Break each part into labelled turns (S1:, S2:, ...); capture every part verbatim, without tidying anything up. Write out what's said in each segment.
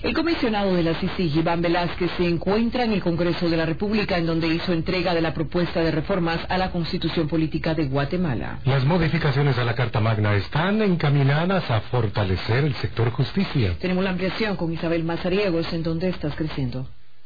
S1: El comisionado de la C I C I G, Iván Velázquez, se encuentra en el Congreso de la República, en donde hizo entrega de la propuesta de reformas a la Constitución Política de Guatemala.
S2: Las modificaciones a la Carta Magna están encaminadas a fortalecer el sector justicia.
S1: Tenemos la ampliación con Isabel Mazariegos. ¿En dónde estás creciendo?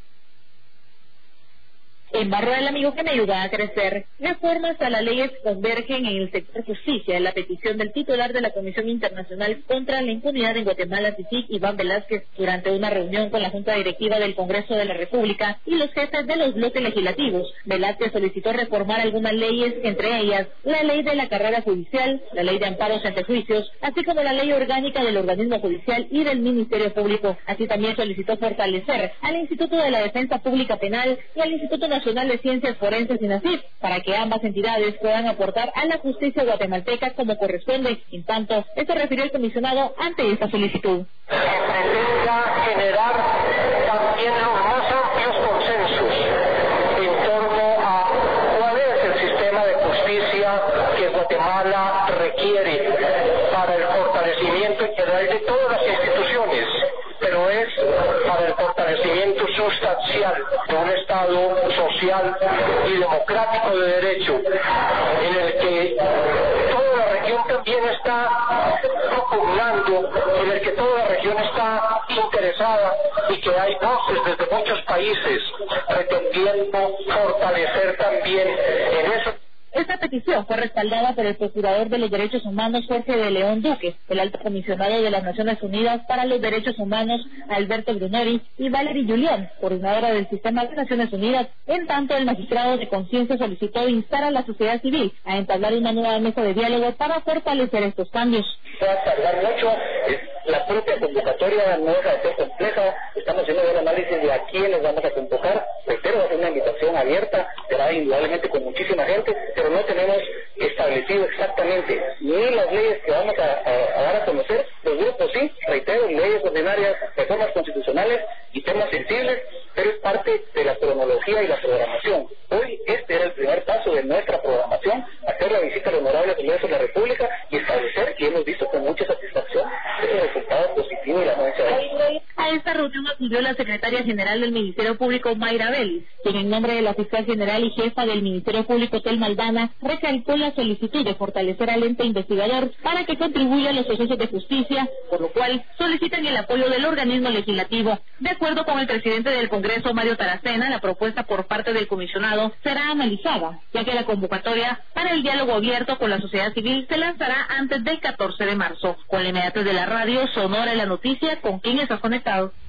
S3: En Barro del Amigo, que me ayuda a crecer, reformas a las leyes convergen en el sector justicia, en la petición del titular de la Comisión Internacional contra la Impunidad en Guatemala, C I C I G, Iván Velázquez, durante una reunión con la Junta Directiva del Congreso de la República y los jefes de los bloques legislativos. Velázquez solicitó reformar algunas leyes, entre ellas la ley de la carrera judicial, la ley de amparos ante juicios, así como la ley orgánica del organismo judicial y del Ministerio Público. Así también solicitó fortalecer al Instituto de la Defensa Pública Penal y al Instituto Nacional de Ciencias Forenses y NACIF, para que ambas entidades puedan aportar a la justicia guatemalteca como corresponde. En tanto, esto refirió el comisionado ante esta solicitud.
S4: Que pretenda generar también los más amplios consensos en torno a cuál es el sistema de justicia que Guatemala requiere para el fortalecimiento integral de todas las instituciones, pero es para el fortalecimiento sustancial de un Estado social y democrático de derecho, en el que toda la región también está propugnando, en el que toda la región está interesada y que hay voces desde muchos países pretendiendo fortalecer también en eso.
S3: Esta petición fue respaldada por el Procurador de los Derechos Humanos, Jorge de León Duque, el Alto Comisionado de las Naciones Unidas para los Derechos Humanos, Alberto Brunori, y Valerie Julián, coordinadora del Sistema de Naciones Unidas. En tanto, el magistrado de conciencia solicitó instar a la sociedad civil a entablar una nueva mesa de diálogo para fortalecer estos cambios.
S4: Va a tardar mucho, la propia convocatoria no deja de ser compleja, estamos haciendo el análisis de a quiénes vamos a convocar, reitero, va a ser una invitación abierta, será indudablemente con muchísima gente, pero no tenemos establecido exactamente ni las leyes que vamos a, a, a dar a conocer, los grupos sí, reitero, leyes ordinarias, reformas constitucionales y temas sensibles, pero es parte de la cronología y la programación. Hoy este era el primer paso de nuestra programación, hacer la visita al Honorable Congreso de la República y establecer que hemos visto con mucha satisfacción ese resultado positivo y la anuencia de él.
S3: A esta reunión acudió la secretaria general del Ministerio Público, Mayra Vélez, quien en nombre de la fiscal general y jefa del Ministerio Público, Telma Aldana, recalcó la solicitud de fortalecer al ente investigador para que contribuya a los procesos de justicia, por lo cual solicitan el apoyo del organismo legislativo. De acuerdo con el presidente del Congreso, Mario Taracena, la propuesta por parte del comisionado será analizada, ya que la convocatoria para el diálogo abierto con la sociedad civil se lanzará antes del catorce de marzo. Con la inmediatez de la radio, Sonora y la noticia, ¿con quién estás conectado?